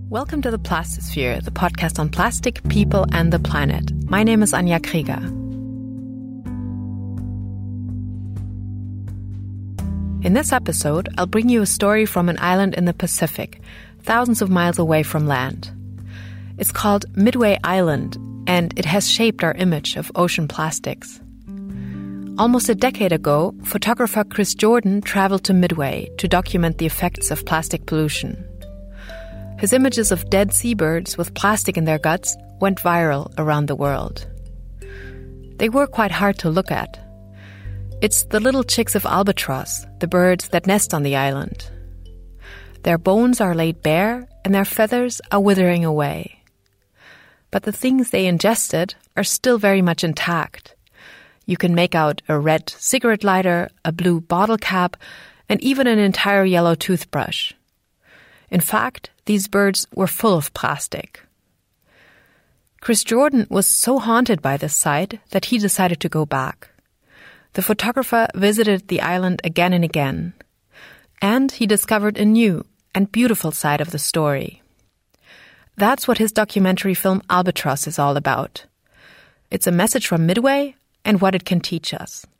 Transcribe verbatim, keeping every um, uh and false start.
Welcome to the Plastisphere, the podcast on plastic, people, and the planet. My name is Anja Krieger. In this episode, I'll bring you a story from an island in the Pacific, thousands of miles away from land. It's called Midway Island, and it has shaped our image of ocean plastics. Almost a decade ago, photographer Chris Jordan traveled to Midway to document the effects of plastic pollution. His images of dead seabirds with plastic in their guts went viral around the world. They were quite hard to look at. It's the little chicks of albatross, the birds that nest on the island. Their bones are laid bare and their feathers are withering away. But the things they ingested are still very much intact. You can make out a red cigarette lighter, a blue bottle cap, and even an entire yellow toothbrush. In fact, these birds were full of plastic. Chris Jordan was so haunted by this sight that he decided to go back. The photographer visited the island again and again, and he discovered a new and beautiful side of the story. That's what his documentary film Albatross is all about. It's a message from Midway and what it can teach us.